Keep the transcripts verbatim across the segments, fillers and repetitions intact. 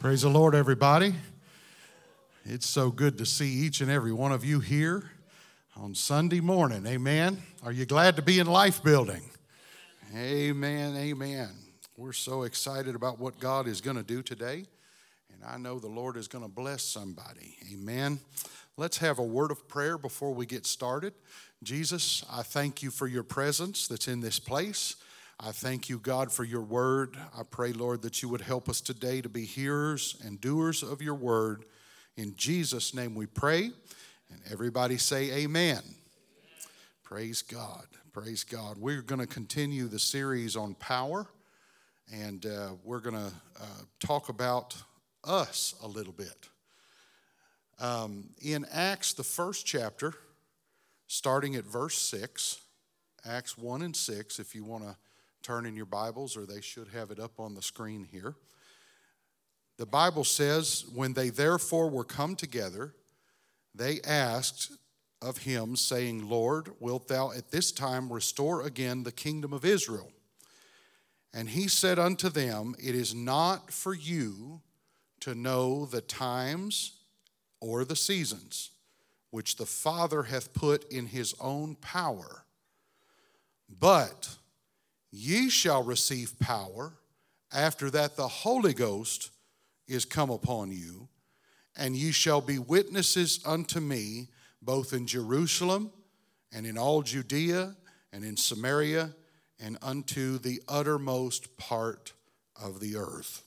Praise the Lord, everybody. It's so good to see each and every one of you here on Sunday morning. Amen. Are you glad to be in Life Building? Amen, amen. We're so excited about what God is going to do today, and I know the Lord is going to bless somebody. Amen. Let's have a word of prayer before we get started. Jesus, I thank you for your presence that's in this place. I thank you, God, for your word. I pray, Lord, that you would help us today to be hearers and doers of your word. In Jesus' name we pray. And everybody say amen. Amen. Praise God. Praise God. We're going to continue the series on power. And uh, we're going to uh, talk about us a little bit. Um, in Acts, the first chapter, starting at verse six, Acts one and six, if you want to turn in your Bibles, or they should have it up on the screen here. The Bible says, when they therefore were come together, they asked of him, saying, Lord, wilt thou at this time restore again the kingdom of Israel? And he said unto them, it is not for you to know the times or the seasons, which the Father hath put in his own power, but ye shall receive power after that the Holy Ghost is come upon you, and ye shall be witnesses unto me both in Jerusalem and in all Judea and in Samaria and unto the uttermost part of the earth.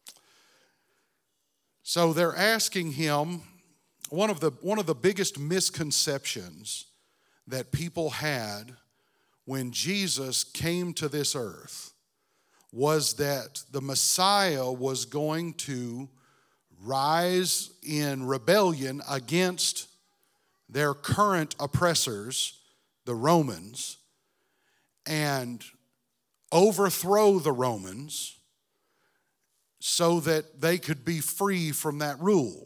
So they're asking him, one of the one of the biggest misconceptions that people had when Jesus came to this earth was that the Messiah was going to rise in rebellion against their current oppressors, the Romans, and overthrow the Romans so that they could be free from that rule.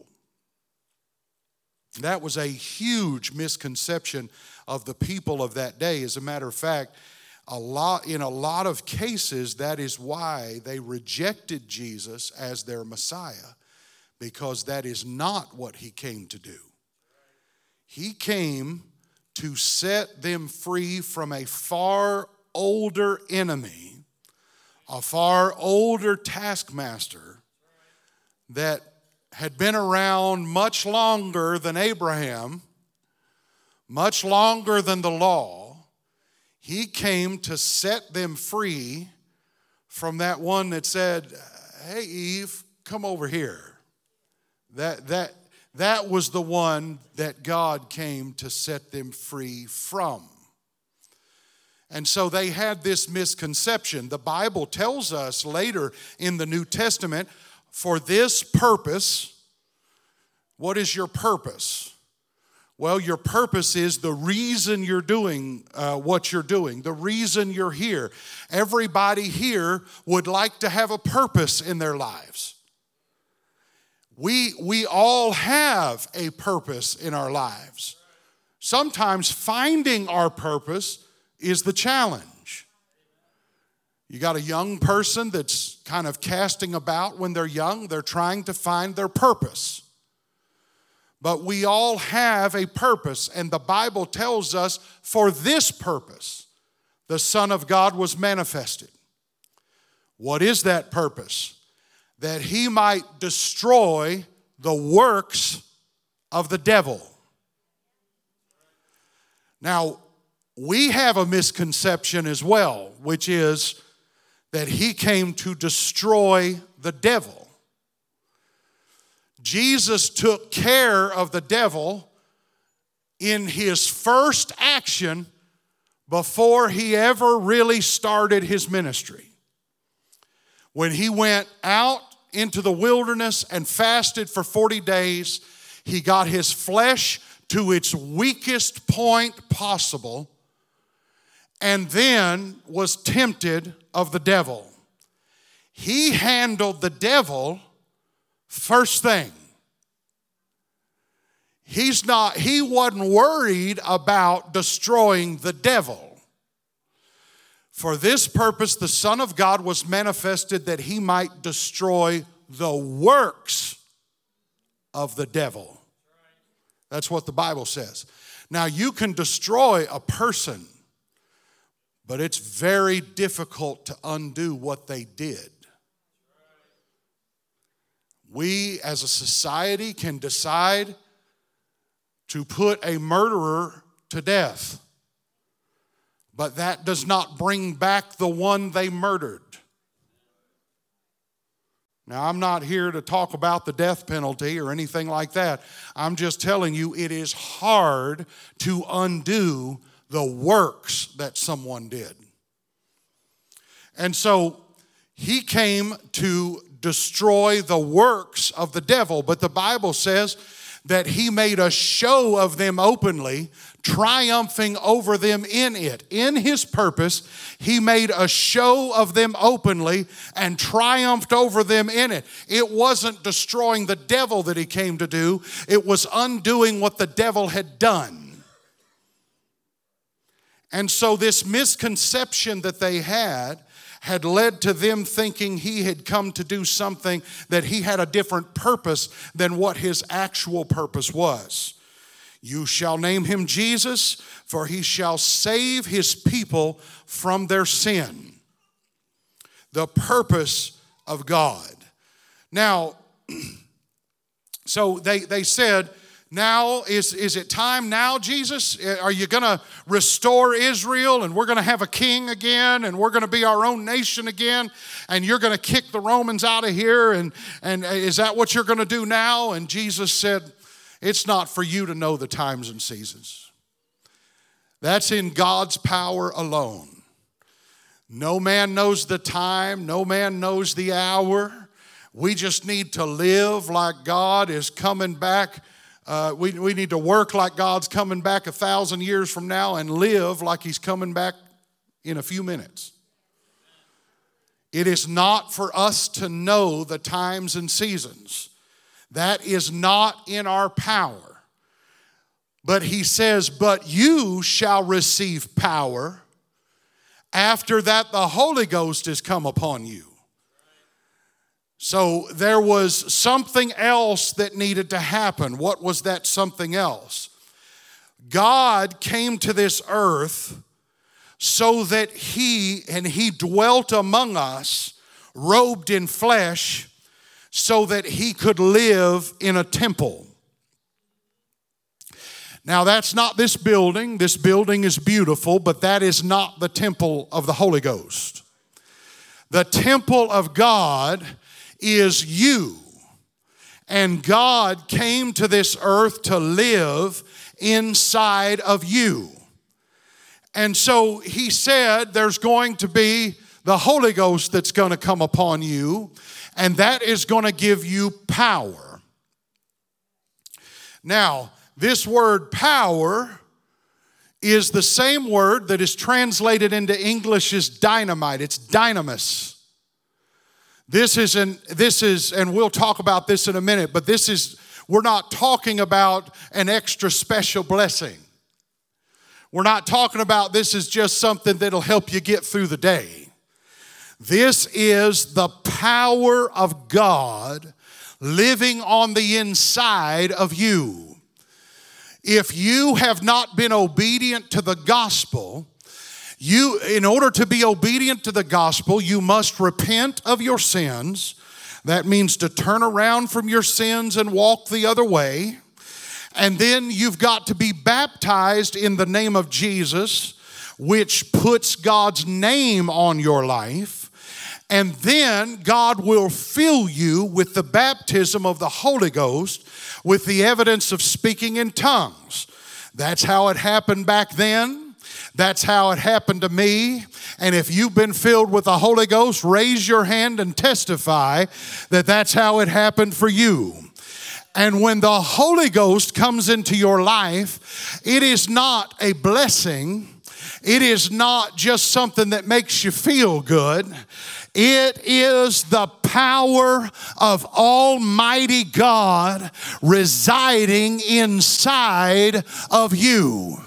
That was a huge misconception of the people of that day. As a matter of fact, a lot in a lot of cases, that is why they rejected Jesus as their Messiah, because that is not what he came to do. He came to set them free from a far older enemy, a far older taskmaster that had been around much longer than Abraham, much longer than the law. He came to set them free from that one that said, hey, Eve, come over here. That, that, that was the one that God came to set them free from. And so they had this misconception. The Bible tells us later in the New Testament, for this purpose, what is your purpose? Well, your purpose is the reason you're doing uh, what you're doing, the reason you're here. Everybody here would like to have a purpose in their lives. We, we all have a purpose in our lives. Sometimes finding our purpose is the challenge. You got a young person that's kind of casting about when they're young. They're trying to find their purpose. But we all have a purpose, and the Bible tells us for this purpose, the Son of God was manifested. What is that purpose? That he might destroy the works of the devil. Now, we have a misconception as well, which is that he came to destroy the devil. Jesus took care of the devil in his first action before he ever really started his ministry. When he went out into the wilderness and fasted for forty days, he got his flesh to its weakest point possible, and then was tempted of the devil. He handled the devil first thing. He's not, he wasn't worried about destroying the devil. For this purpose, the Son of God was manifested that he might destroy the works of the devil. That's what the Bible says. Now, you can destroy a person, but it's very difficult to undo what they did. We as a society can decide to put a murderer to death, but that does not bring back the one they murdered. Now, I'm not here to talk about the death penalty or anything like that. I'm just telling you it is hard to undo the works that someone did. And so he came to destroy the works of the devil, but the Bible says that he made a show of them openly, triumphing over them in it. In his purpose, he made a show of them openly and triumphed over them in it. It wasn't destroying the devil that he came to do. It was undoing what the devil had done. And so this misconception that they had had led to them thinking he had come to do something, that he had a different purpose than what his actual purpose was. You shall name him Jesus, for he shall save his people from their sin. The purpose of God. Now, so they, they said, now, is, is it time now, Jesus? Are you going to restore Israel and we're going to have a king again and we're going to be our own nation again and you're going to kick the Romans out of here? And, and is that what you're going to do now? And Jesus said, it's not for you to know the times and seasons. That's in God's power alone. No man knows the time. No man knows the hour. We just need to live like God is coming back. Uh, we, we need to work like God's coming back a thousand years from now and live like he's coming back in a few minutes. It is not for us to know the times and seasons. That is not in our power. But he says, but you shall receive power after that the Holy Ghost has come upon you. So there was something else that needed to happen. What was that something else? God came to this earth so that he, and he dwelt among us, robed in flesh, so that he could live in a temple. Now that's not this building. This building is beautiful, but that is not the temple of the Holy Ghost. The temple of God is you. And God came to this earth to live inside of you. And so he said there's going to be the Holy Ghost that's going to come upon you, and that is going to give you power. Now, this word power is the same word that is translated into English as dynamite. It's dynamis. This is, an, this is, and we'll talk about this in a minute, but this is, we're not talking about an extra special blessing. We're not talking about this is just something that'll help you get through the day. This is the power of God living on the inside of you. If you have not been obedient to the gospel, You, in order to be obedient to the gospel, you must repent of your sins. That means to turn around from your sins and walk the other way. And then you've got to be baptized in the name of Jesus, which puts God's name on your life. And then God will fill you with the baptism of the Holy Ghost with the evidence of speaking in tongues. That's how it happened back then. That's how it happened to me. And if you've been filled with the Holy Ghost, raise your hand and testify that that's how it happened for you. And when the Holy Ghost comes into your life, it is not a blessing. It is not just something that makes you feel good. It is the power of Almighty God residing inside of you.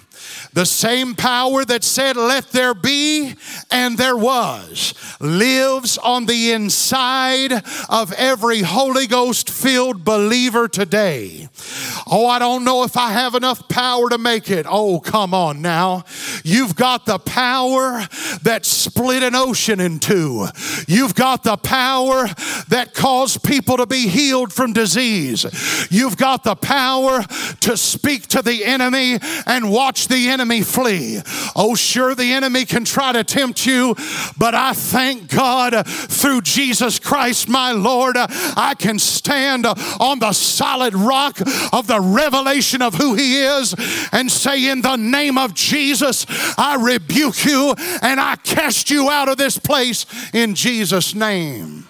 The same power that said, let there be, and there was, lives on the inside of every Holy Ghost-filled believer today. Oh, I don't know if I have enough power to make it. Oh, come on now. You've got the power that split an ocean in two. You've got the power that caused people to be healed from disease. You've got the power to speak to the enemy and watch the enemy flee. Oh, sure, the enemy can try to tempt you, but I thank God through Jesus Christ, my Lord, I can stand on the solid rock of the revelation of who He is and say, in the name of Jesus, I rebuke you and I cast you out of this place in Jesus' name.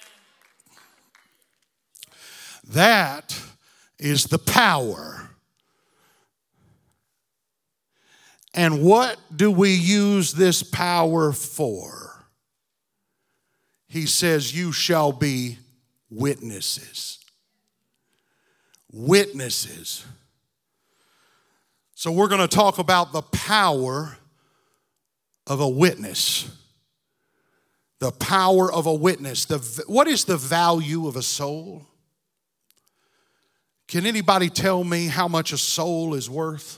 That is the power. And what do we use this power for? He says, you shall be witnesses. Witnesses. So we're going to talk about the power of a witness. The power of a witness. The, what is the value of a soul? Can anybody tell me how much a soul is worth?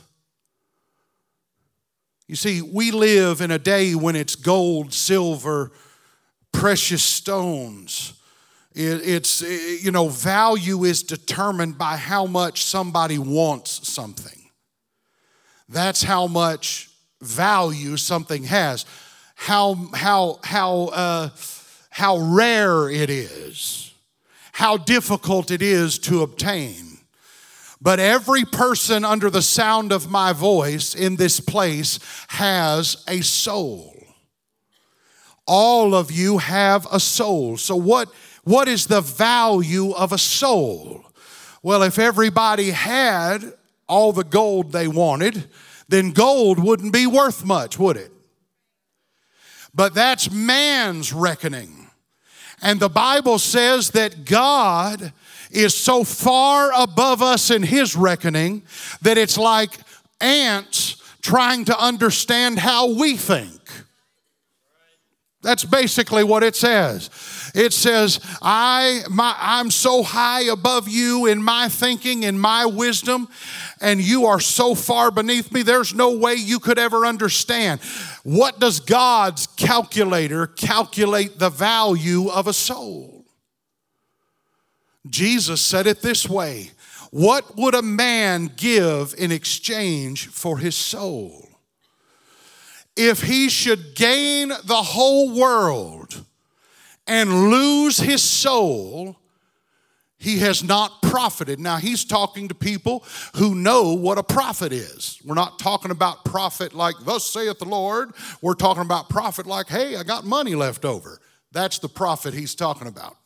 You see, we live in a day when it's gold, silver, precious stones. It, it's, you know, value is determined by how much somebody wants something. That's how much value something has. How, how, how, uh, how rare it is. How difficult it is to obtain. But every person under the sound of my voice in this place has a soul. All of you have a soul. So what, what is the value of a soul? Well, if everybody had all the gold they wanted, then gold wouldn't be worth much, would it? But that's man's reckoning. And the Bible says that God is so far above us in His reckoning that it's like ants trying to understand how we think. That's basically what it says. It says, I, my, I'm so high above you in my thinking, in my wisdom, and you are so far beneath me, there's no way you could ever understand. What does God's calculator calculate the value of a soul? Jesus said it this way, what would a man give in exchange for his soul? If he should gain the whole world and lose his soul, he has not profited. Now, he's talking to people who know what a profit is. We're not talking about profit like, thus saith the Lord. We're talking about profit like, hey, I got money left over. That's the profit he's talking about.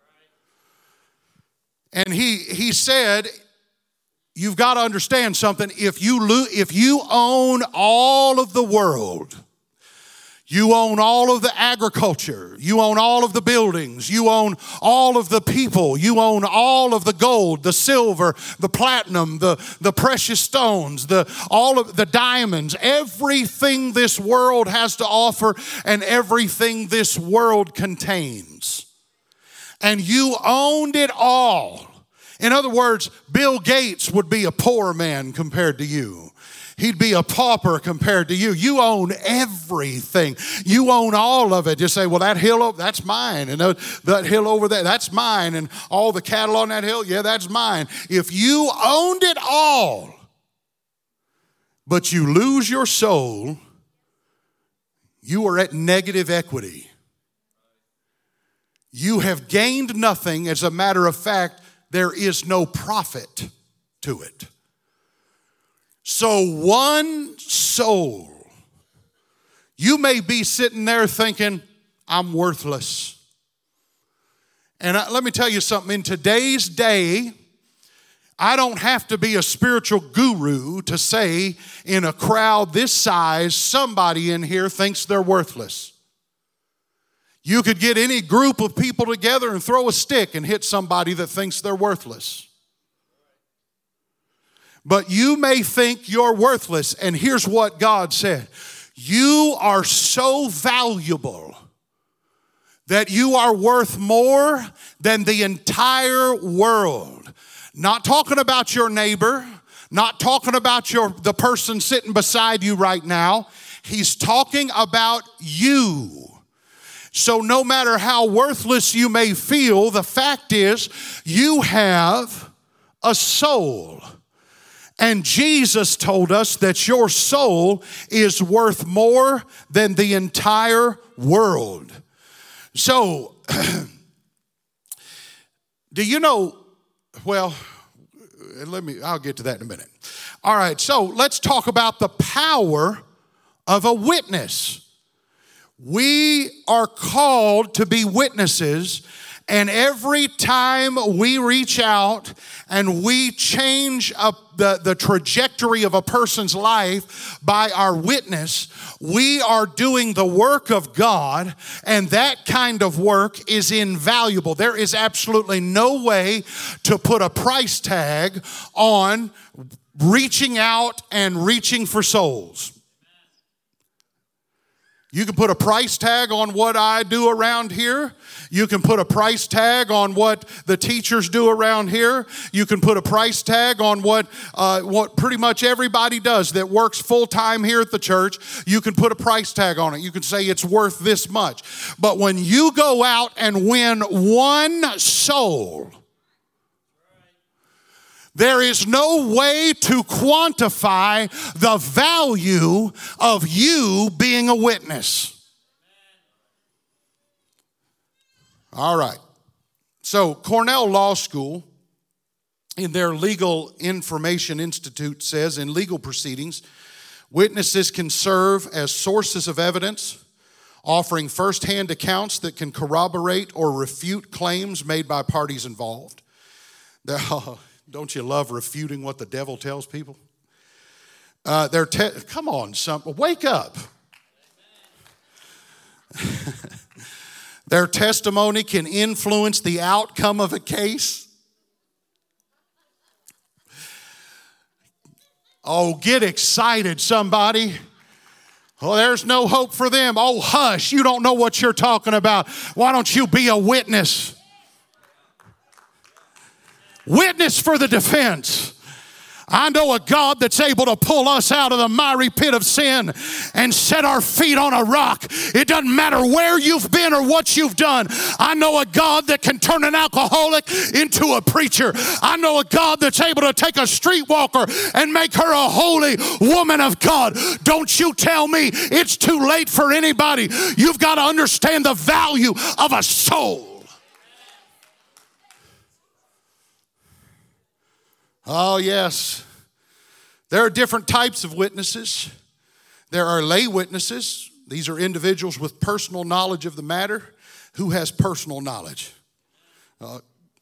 And he, he said, you've got to understand something. If you, lo- if you own all of the world, you own all of the agriculture, you own all of the buildings, you own all of the people, you own all of the gold, the silver, the platinum, the, the precious stones, the, all of the diamonds, everything this world has to offer and everything this world contains. And you owned it all. In other words, Bill Gates would be a poor man compared to you. He'd be a pauper compared to you. You own everything. You own all of it. Just say, well, that hill, that's mine. And that hill over there, that's mine. And all the cattle on that hill, yeah, that's mine. If you owned it all, but you lose your soul, you are at negative equity. You have gained nothing. As a matter of fact, there is no profit to it. So one soul, you may be sitting there thinking, I'm worthless. And I, let me tell you something, in today's day, I don't have to be a spiritual guru to say in a crowd this size, somebody in here thinks they're worthless. You could get any group of people together and throw a stick and hit somebody that thinks they're worthless. but you may think you're worthless. And here's what God said. You are so valuable that you are worth more than the entire world. Not talking about your neighbor, not talking about your the person sitting beside you right now. He's talking about you. So no matter how worthless you may feel, the fact is you have a soul. And Jesus told us that your soul is worth more than the entire world. So, do you know, well, let me, I'll get to that in a minute. All right, so let's talk about the power of a witness. We are called to be witnesses, and every time we reach out and we change up the, the trajectory of a person's life by our witness, we are doing the work of God, and that kind of work is invaluable. There is absolutely no way to put a price tag on reaching out and reaching for souls. You can put a price tag on what I do around here. You can put a price tag on what the teachers do around here. You can put a price tag on what uh, what pretty much everybody does that works full-time here at the church. You can put a price tag on it. You can say it's worth this much. But when you go out and win one soul, there is no way to quantify the value of you being a witness. All right. So Cornell Law School, in their Legal Information Institute, says in legal proceedings, witnesses can serve as sources of evidence, offering firsthand accounts that can corroborate or refute claims made by parties involved. The, Don't you love refuting what the devil tells people? Uh, they're te- Come on, some, wake up. Their testimony can influence the outcome of a case. Oh, get excited, somebody. Oh, there's no hope for them. Oh, hush, you don't know what you're talking about. Why don't you be a witness? Witness for the defense. I know a God that's able to pull us out of the miry pit of sin and set our feet on a rock. It doesn't matter where you've been or what you've done. I know a God that can turn an alcoholic into a preacher. I know a God that's able to take a streetwalker and make her a holy woman of God. Don't you tell me it's too late for anybody. You've got to understand the value of a soul. Oh, yes. There are different types of witnesses. There are lay witnesses. These are individuals with personal knowledge of the matter. Who has personal knowledge? Uh,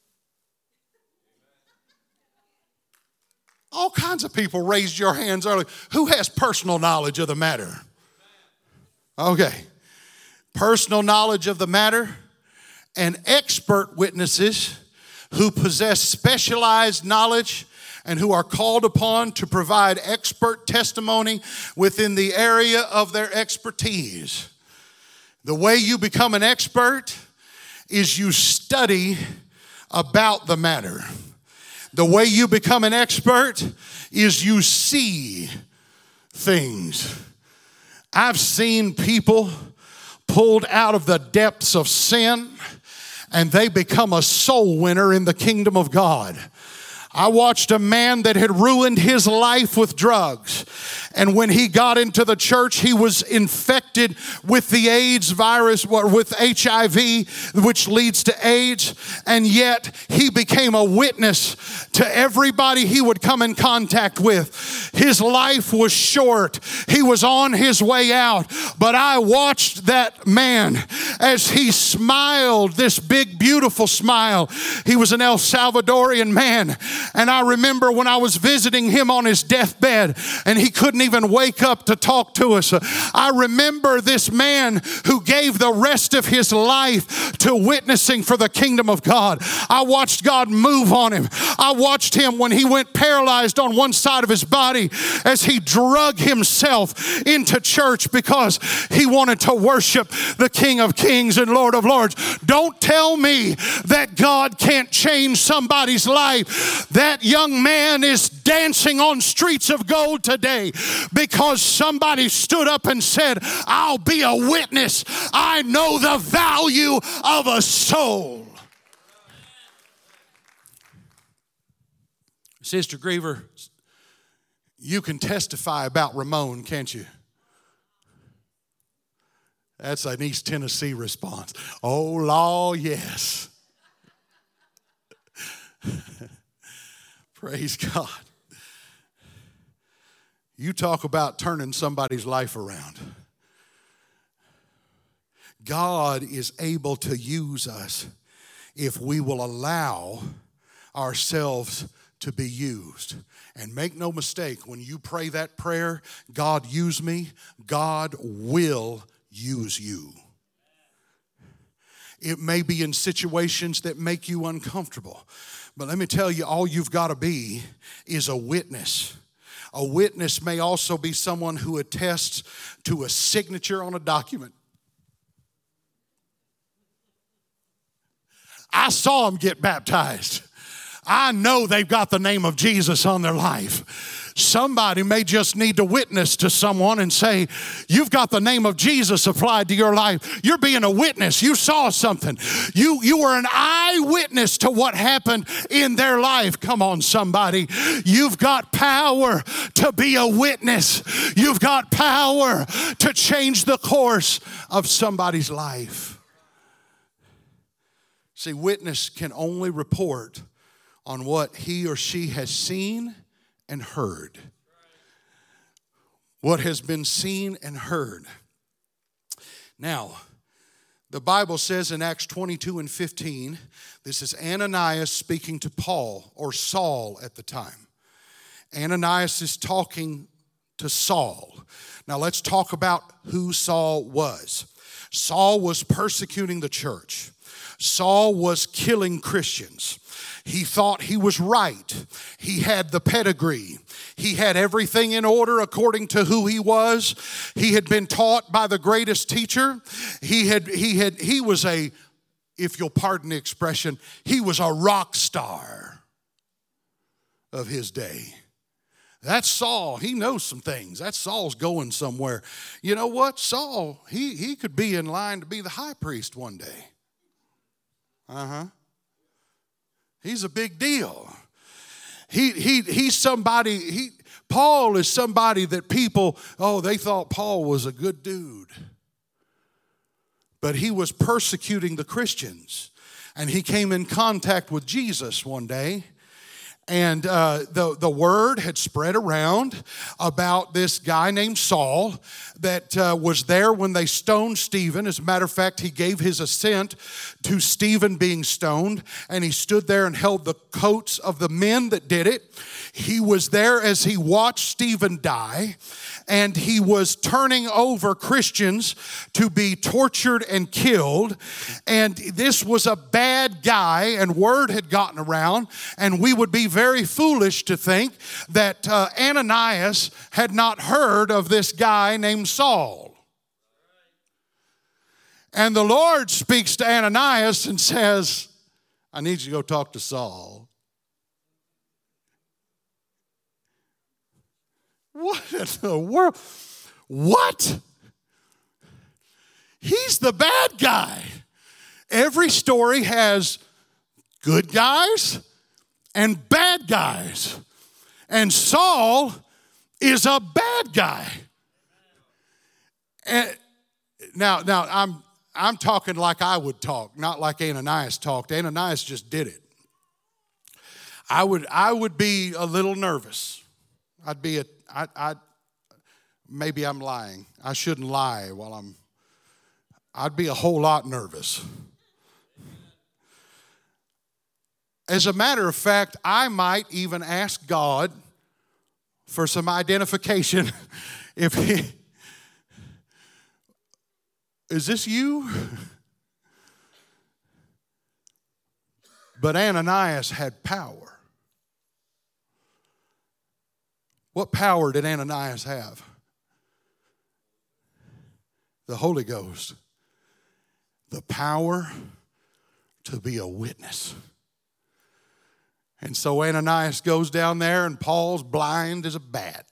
all kinds of people raised your hands earlier. Who has personal knowledge of the matter? Okay. Personal knowledge of the matter. And expert witnesses who possess specialized knowledge and who are called upon to provide expert testimony within the area of their expertise. The way you become an expert is you study about the matter. The way you become an expert is you see things. I've seen people pulled out of the depths of sin, and they become a soul winner in the kingdom of God. I watched a man that had ruined his life with drugs. And when he got into the church, he was infected with the AIDS virus, with H I V, which leads to AIDS. And yet he became a witness to everybody he would come in contact with. His life was short. He was on his way out. But I watched that man as he smiled, this big, beautiful smile. He was an El Salvadorian man. And I remember when I was visiting him on his deathbed and he couldn't even wake up to talk to us. I remember this man who gave the rest of his life to witnessing for the kingdom of God. I watched God move on him. I watched him when he went paralyzed on one side of his body as he drug himself into church because he wanted to worship the King of Kings and Lord of Lords. Don't tell me that God can't change somebody's life. That young man is dancing on streets of gold today because somebody stood up and said, I'll be a witness. I know the value of a soul. Sister Griever, you can testify about Ramon, can't you? That's an East Tennessee response. Oh, law, yes. Praise God. You talk about turning somebody's life around. God is able to use us if we will allow ourselves to be used. And make no mistake, when you pray that prayer, God use me, God will use you. It may be in situations that make you uncomfortable. But let me tell you, all you've got to be is a witness. A witness may also be someone who attests to a signature on a document. I saw them get baptized. I know they've got the name of Jesus on their life. Somebody may just need to witness to someone and say, you've got the name of Jesus applied to your life. You're being a witness. You saw something. You, you were an eyewitness to what happened in their life. Come on, somebody. You've got power to be a witness. You've got power to change the course of somebody's life. See, witness can only report on what he or she has seen and heard. What has been seen and heard. Now, the Bible says in Acts twenty-two and fifteen, this is Ananias speaking to Paul, or Saul at the time. Ananias is talking to Saul. Now let's talk about who Saul was. Saul was persecuting the church. Saul was killing Christians. He thought he was right. He had the pedigree. He had everything in order according to who he was. He had been taught by the greatest teacher. He had, he had, he was a, if you'll pardon the expression, he was a rock star of his day. That's Saul. He knows some things. That's Saul's going somewhere. You know what? Saul, he, he could be in line to be the high priest one day. Uh-huh. He's a big deal. He he he's somebody, he Paul is somebody that people, oh, they thought Paul was a good dude. But he was persecuting the Christians. And he came in contact with Jesus one day. And uh, the, the word had spread around about this guy named Saul that uh, was there when they stoned Stephen. As a matter of fact, he gave his assent to Stephen being stoned, and he stood there and held the coats of the men that did it. He was there as he watched Stephen die, and he was turning over Christians to be tortured and killed. And this was a bad guy, and word had gotten around, and we would be very foolish to think that uh, Ananias had not heard of this guy named Saul. And the Lord speaks to Ananias and says, I need you to go talk to Saul. What in the world? What? He's the bad guy. Every story has good guys and bad guys. And Saul is a bad guy. And now, now I'm I'm talking like I would talk, not like Ananias talked. Ananias just did it. I would I would be a little nervous. I'd be a I I maybe I'm lying. I shouldn't lie while I'm I'd be a whole lot nervous. As a matter of fact, I might even ask God for some identification. If he, is this you? But Ananias had power. What power did Ananias have? The Holy Ghost. The power to be a witness. And so Ananias goes down there, and Paul's blind as a bat.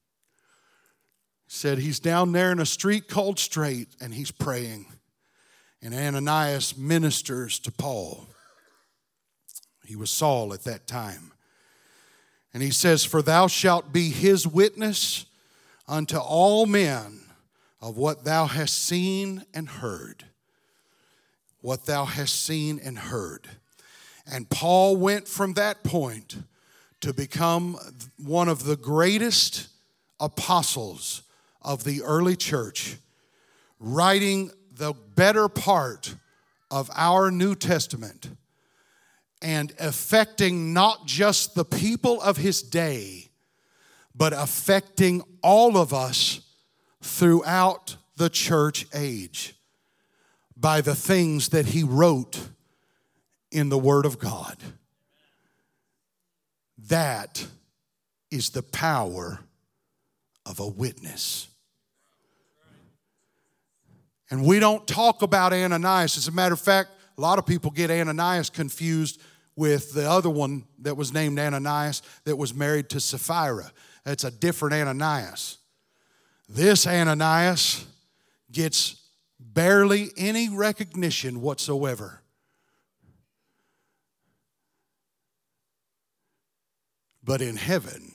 Said he's down there in a street called Straight, and he's praying. And Ananias ministers to Paul. He was Saul at that time. And he says, "For thou shalt be his witness unto all men of what thou hast seen and heard." What thou hast seen and heard. And Paul went from that point to become one of the greatest apostles of the early church, writing the better part of our New Testament and affecting not just the people of his day, but affecting all of us throughout the church age by the things that he wrote in the Word of God. That is the power of a witness. And we don't talk about Ananias. As a matter of fact, a lot of people get Ananias confused with the other one that was named Ananias that was married to Sapphira. That's a different Ananias. This Ananias gets barely any recognition whatsoever. But in heaven,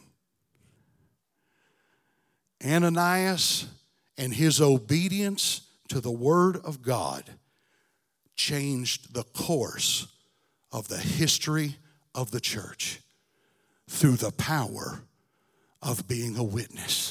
Ananias and his obedience to the Word of God changed the course of the history of the church through the power of being a witness.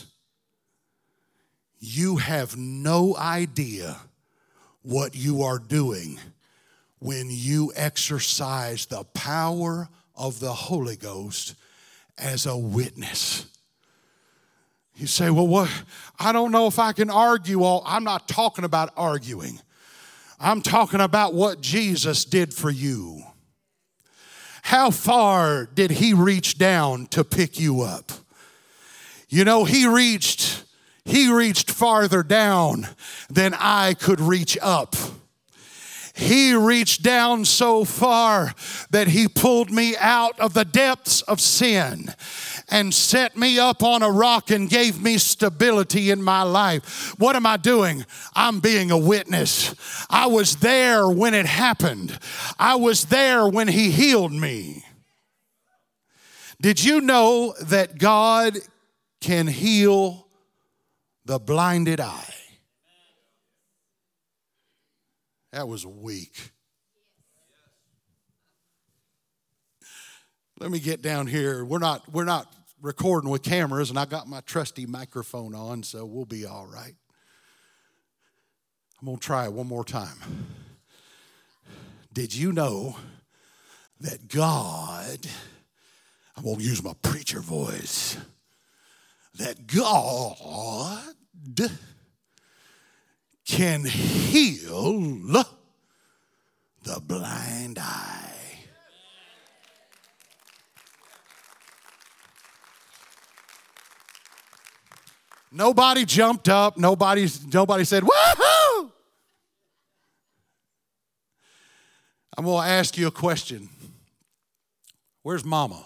You have no idea what you are doing when you exercise the power of the Holy Ghost as a witness. You say, well, what? I don't know if I can argue all. I'm not talking about arguing. I'm talking about what Jesus did for you. How far did he reach down to pick you up? You know, he reached, he reached farther down than I could reach up. He reached down so far that he pulled me out of the depths of sin and set me up on a rock and gave me stability in my life. What am I doing? I'm being a witness. I was there when it happened. I was there when he healed me. Did you know that God can heal the blinded eye? That was weak. Let me get down here. We're not, we're not recording with cameras, and I got my trusty microphone on, so we'll be all right. I'm going to try it one more time. Did you know that God, I'm going to use my preacher voice, that God can heal the blind eye? Nobody jumped up. Nobody, nobody said, woohoo! I'm going to ask you a question. Where's Mama?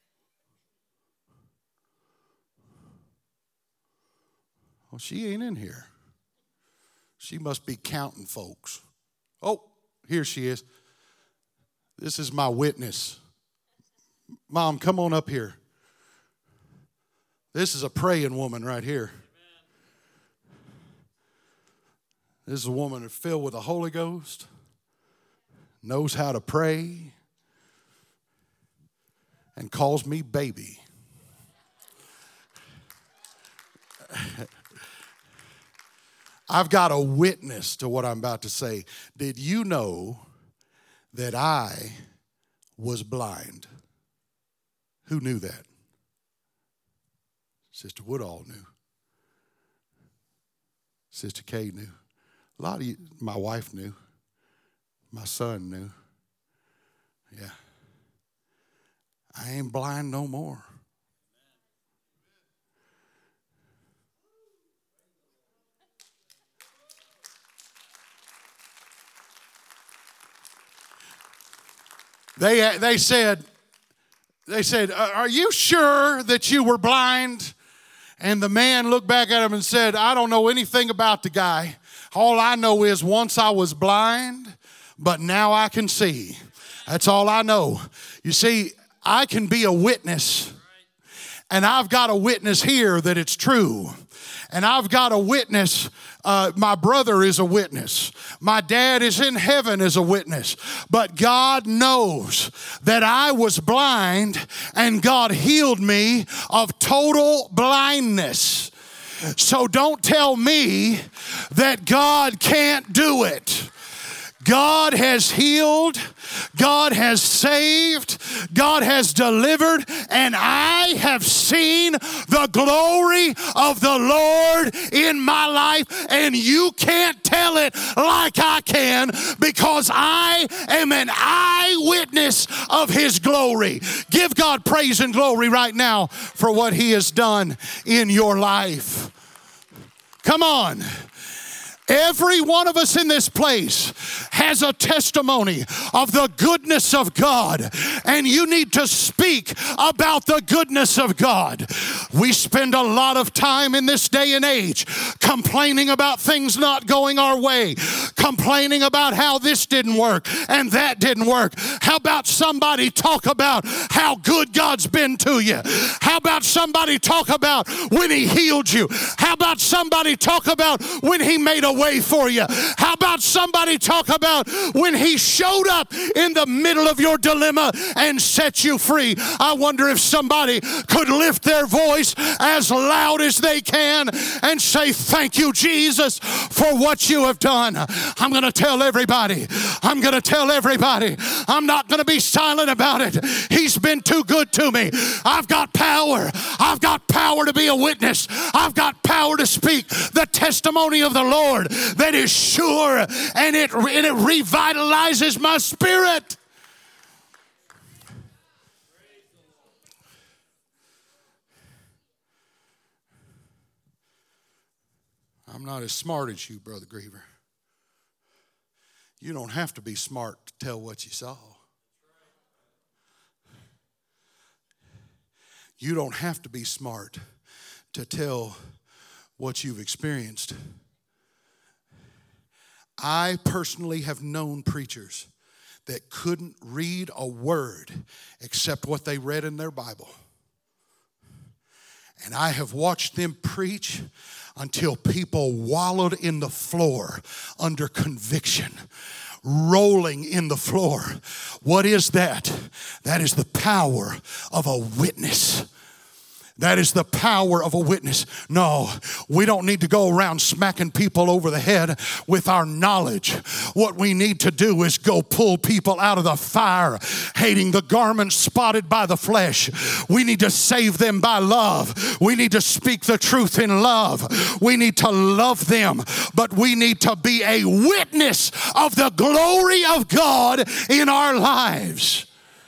Well, she ain't in here. She must be counting folks. Oh, here she is. This is my witness. Mom, come on up here. This is a praying woman right here. This is a woman filled with the Holy Ghost, knows how to pray, and calls me baby. I've got a witness to what I'm about to say. Did you know that I was blind? Who knew that? Sister Woodall knew. Sister Kay knew. A lot of you, my wife knew. My son knew. Yeah. I ain't blind no more. They, they said, they said, are you sure that you were blind? And the man looked back at him and said, I don't know anything about the guy. All I know is once I was blind, but now I can see. That's all I know. You see, I can be a witness, and I've got a witness here that it's true. And I've got a witness. Uh, my brother is a witness. My dad is in heaven as a witness. But God knows that I was blind and God healed me of total blindness. So don't tell me that God can't do it. God has healed, God has saved, God has delivered, and I have seen the glory of the Lord in my life, and you can't tell it like I can because I am an eyewitness of His glory. Give God praise and glory right now for what He has done in your life. Come on. Every one of us in this place has a testimony of the goodness of God, and you need to speak about the goodness of God. We spend a lot of time in this day and age complaining about things not going our way, complaining about how this didn't work and that didn't work. How about somebody talk about how good God's been to you? How about somebody talk about when He healed you? How about somebody talk about when He made a way for you? How about somebody talk about when He showed up in the middle of your dilemma and set you free? I wonder if somebody could lift their voice as loud as they can and say, thank you, Jesus, for what you have done. I'm going to tell everybody. I'm going to tell everybody. I'm not going to be silent about it. He's been too good to me. I've got power. I've got power to be a witness. I've got power to speak the testimony of the Lord that is sure, and it, and it revitalizes my spirit. I'm not as smart as you, Brother Griever. You don't have to be smart to tell what you saw. You don't have to be smart to tell what you've experienced. I personally have known preachers that couldn't read a word except what they read in their Bible. And I have watched them preach until people wallowed in the floor under conviction, rolling in the floor. What is that? That is the power of a witness. That is the power of a witness. No, we don't need to go around smacking people over the head with our knowledge. What we need to do is go pull people out of the fire, hating the garment spotted by the flesh. We need to save them by love. We need to speak the truth in love. We need to love them, but we need to be a witness of the glory of God in our lives.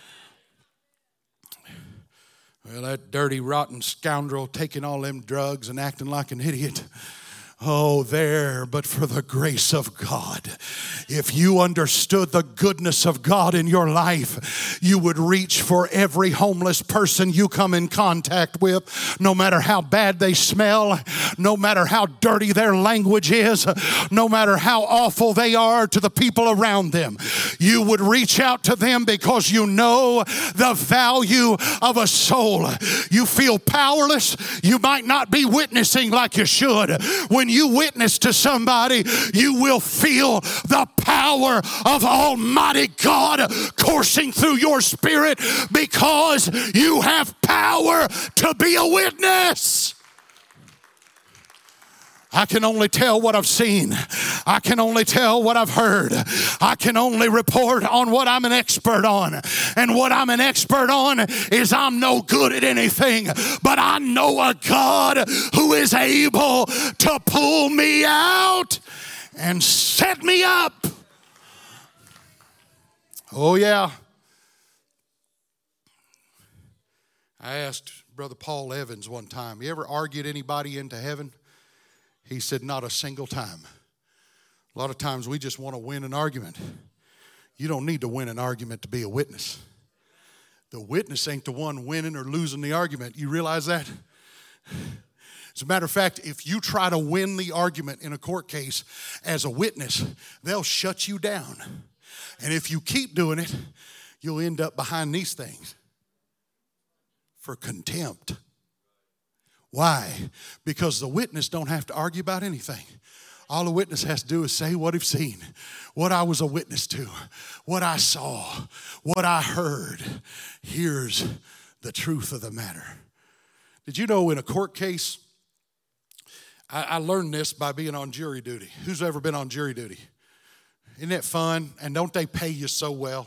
Well, that dirty, rotten scoundrel taking all them drugs and acting like an idiot. Oh, there, but for the grace of God. If you understood the goodness of God in your life, you would reach for every homeless person you come in contact with, no matter how bad they smell, no matter how dirty their language is, no matter how awful they are to the people around them. You would reach out to them because you know the value of a soul. You feel powerless. You might not be witnessing like you should. When you witness to somebody, you will feel the power of Almighty God coursing through your spirit because you have power to be a witness. I can only tell what I've seen. I can only tell what I've heard. I can only report on what I'm an expert on. And what I'm an expert on is I'm no good at anything, but I know a God who is able to pull me out and set me up. Oh, yeah. I asked Brother Paul Evans one time, you ever argued anybody into heaven? He said, not a single time. A lot of times we just want to win an argument. You don't need to win an argument to be a witness. The witness ain't the one winning or losing the argument. You realize that? As a matter of fact, if you try to win the argument in a court case as a witness, they'll shut you down. And if you keep doing it, you'll end up behind these things for contempt. Why? Because the witness don't have to argue about anything. All the witness has to do is say what he's seen, what I was a witness to, what I saw, what I heard. Here's the truth of the matter. Did you know in a court case, I, I learned this by being on jury duty. Who's ever been on jury duty? Isn't it fun? And don't they pay you so well?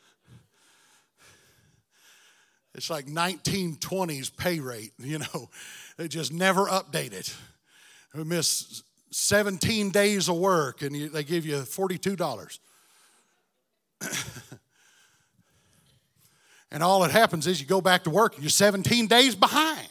It's like nineteen twenties pay rate, you know. They just never update it. We miss seventeen days of work and you, they give you forty-two dollars. And all that happens is you go back to work and you're seventeen days behind.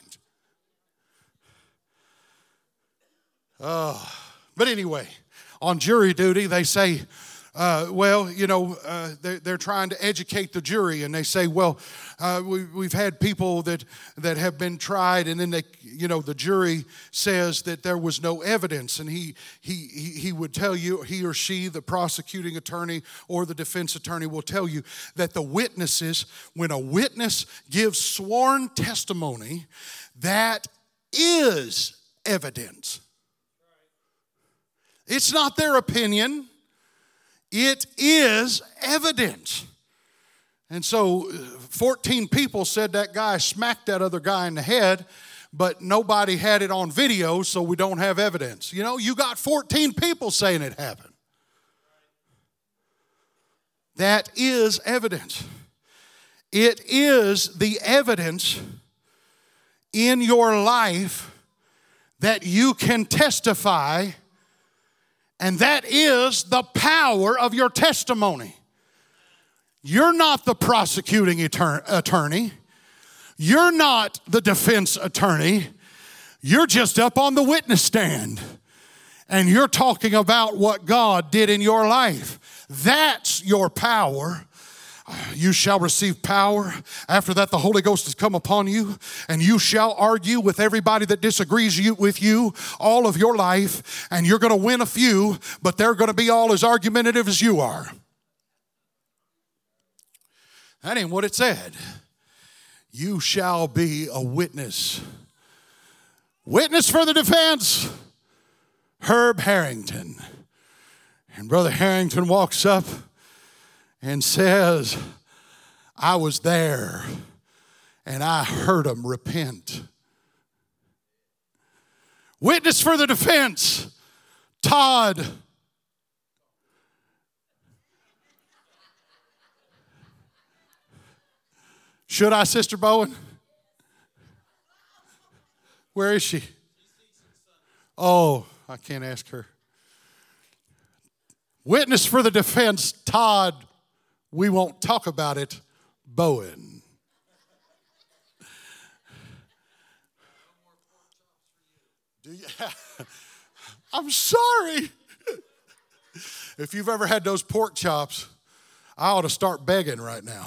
Oh, but anyway, on jury duty, they say, uh, well, you know, uh, they're, they're trying to educate the jury, and they say, well, uh, we, we've had people that, that have been tried, and then they, you know, the jury says that there was no evidence, and he, he, he, he would tell you, he or she, the prosecuting attorney or the defense attorney will tell you that the witnesses, when a witness gives sworn testimony, that is evidence. It's not their opinion. It is evidence. And so fourteen people said that guy smacked that other guy in the head, but nobody had it on video, so we don't have evidence. You know, you got fourteen people saying it happened. That is evidence. It is the evidence in your life that you can testify. And that is the power of your testimony. You're not the prosecuting attorney. You're not the defense attorney. You're just up on the witness stand. And you're talking about what God did in your life. That's your power. You shall receive power. After that, the Holy Ghost has come upon you, and you shall argue with everybody that disagrees you, with you all of your life, and you're going to win a few, but they're going to be all as argumentative as you are. That ain't what it said. You shall be a witness. Witness for the defense, Herb Harrington. And Brother Harrington walks up and says, I was there and I heard them repent. Witness for the defense, Todd. Should I, Sister Bowen? Where is she? Oh, I can't ask her. Witness for the defense, Todd. We won't talk about it, Bowen. Do you? I'm sorry. If you've ever had those pork chops, I ought to start begging right now.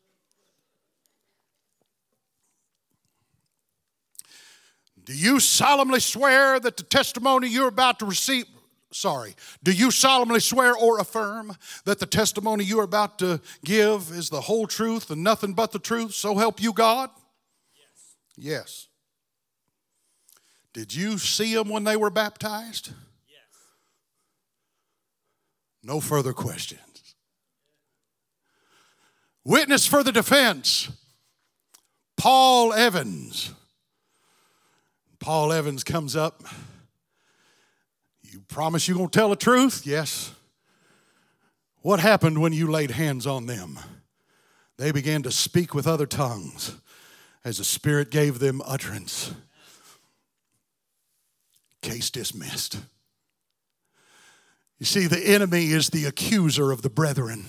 Do you solemnly swear that the testimony you're about to receive, sorry, do you solemnly swear or affirm that the testimony you are about to give is the whole truth and nothing but the truth, so help you God? Yes. Yes. Did you see them when they were baptized? Yes. No further questions. Witness for the defense, Paul Evans. Paul Evans comes up. You promise you're going to tell the truth? Yes. What happened when you laid hands on them? They began to speak with other tongues as the Spirit gave them utterance. Case dismissed. You see, the enemy is the accuser of the brethren.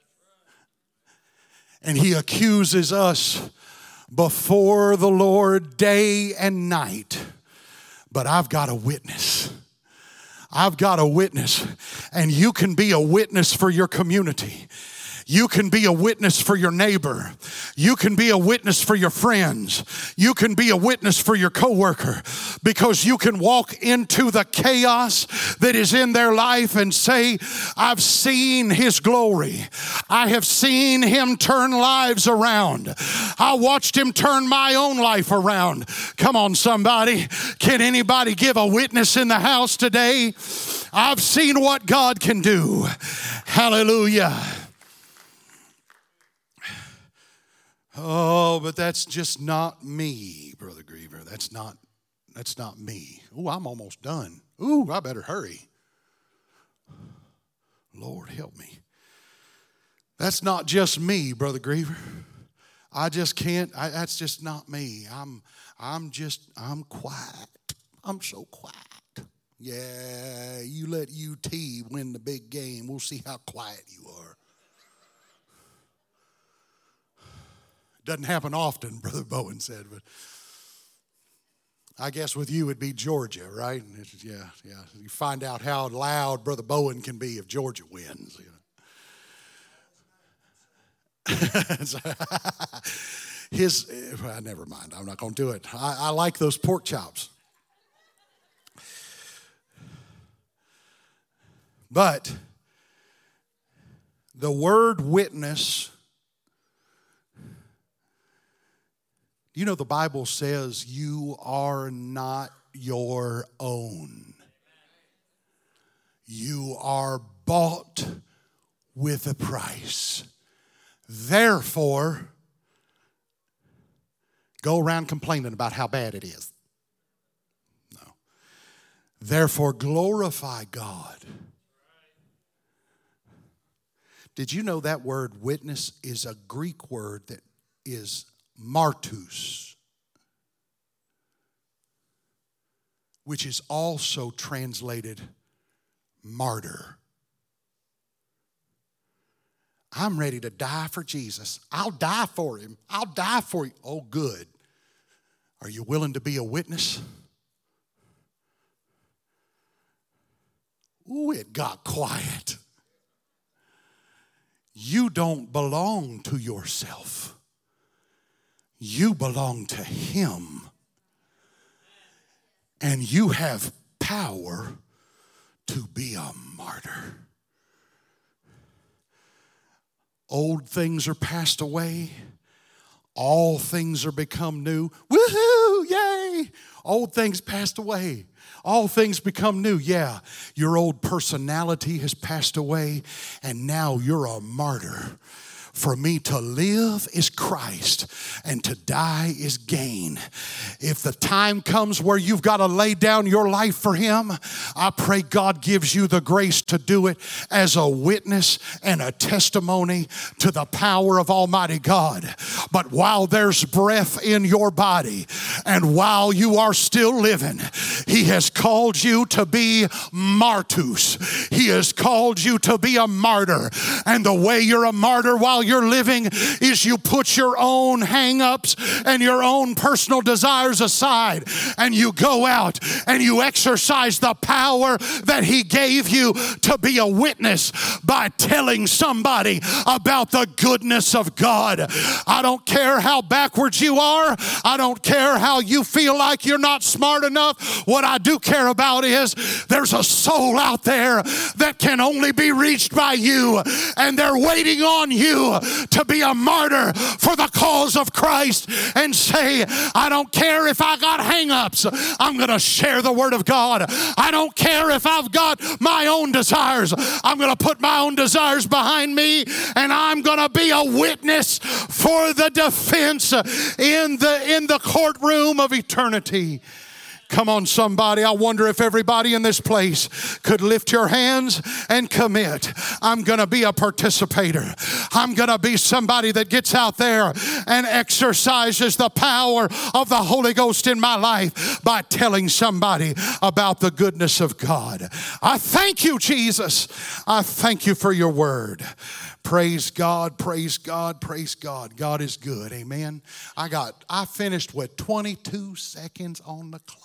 And he accuses us before the Lord day and night. But I've got a witness. I've got a witness, and you can be a witness for your community. You can be a witness for your neighbor. You can be a witness for your friends. You can be a witness for your coworker, because you can walk into the chaos that is in their life and say, I've seen His glory. I have seen Him turn lives around. I watched Him turn my own life around. Come on, somebody. Can anybody give a witness in the house today? I've seen what God can do. Hallelujah. Oh, but that's just not me, Brother Griever. That's not, that's not me. Oh, I'm almost done. Ooh, I better hurry. Lord, help me. That's not just me, Brother Griever. I just can't, I, that's just not me. I'm, I'm just, I'm quiet. I'm so quiet. Yeah, you let U T win the big game. We'll see how quiet you are. Doesn't happen often, Brother Bowen said, but I guess with you it'd be Georgia, right? It's, yeah, yeah. You find out how loud Brother Bowen can be if Georgia wins. You know? His, well, never mind. I'm not going to do it. I, I like those pork chops. But the word witness, you know, the Bible says you are not your own. You are bought with a price. Therefore, go around complaining about how bad it is. No. Therefore, glorify God. Did you know that word witness is a Greek word that is martus, which is also translated martyr? I'm ready to die for Jesus. I'll die for Him. I'll die for you. Oh, good. Are you willing to be a witness? Ooh, it got quiet. You don't belong to yourself. You belong to Him. And you have power to be a martyr. Old things are passed away. All things are become new. Woohoo! Yay! Old things passed away. All things become new. Yeah, your old personality has passed away, and now you're a martyr. For me to live is Christ, and to die is gain. If the time comes where you've got to lay down your life for Him, I pray God gives you the grace to do it as a witness and a testimony to the power of Almighty God. But while there's breath in your body, and while you are still living, He has called you to be martus. He has called you to be a martyr. And the way you're a martyr while you're living is you put your own hang-ups and your own personal desires aside, and you go out and you exercise the power that He gave you to be a witness by telling somebody about the goodness of God. I don't care how backwards you are. I don't care how you feel like you're not smart enough. What I do care about is there's a soul out there that can only be reached by you, and they're waiting on you to be a martyr for the cause of Christ and say, I don't care if I got hang-ups, I'm going to share the Word of God. I don't care if I've got my own desires, I'm going to put my own desires behind me, and I'm going to be a witness for the defense in the, in the courtroom of eternity. Come on, somebody. I wonder if everybody in this place could lift your hands and commit. I'm going to be a participator. I'm going to be somebody that gets out there and exercises the power of the Holy Ghost in my life by telling somebody about the goodness of God. I thank you, Jesus. I thank you for your word. Praise God, praise God, praise God. God is good. Amen. I got, I finished with twenty-two seconds on the clock.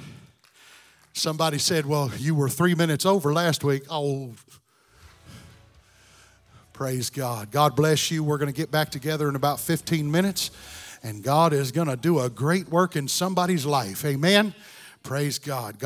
Somebody said, well, you were three minutes over last week. Oh, Praise God. God bless you. We're going to get back together in about fifteen minutes, and God is going to do a great work in somebody's life. Amen. Praise God.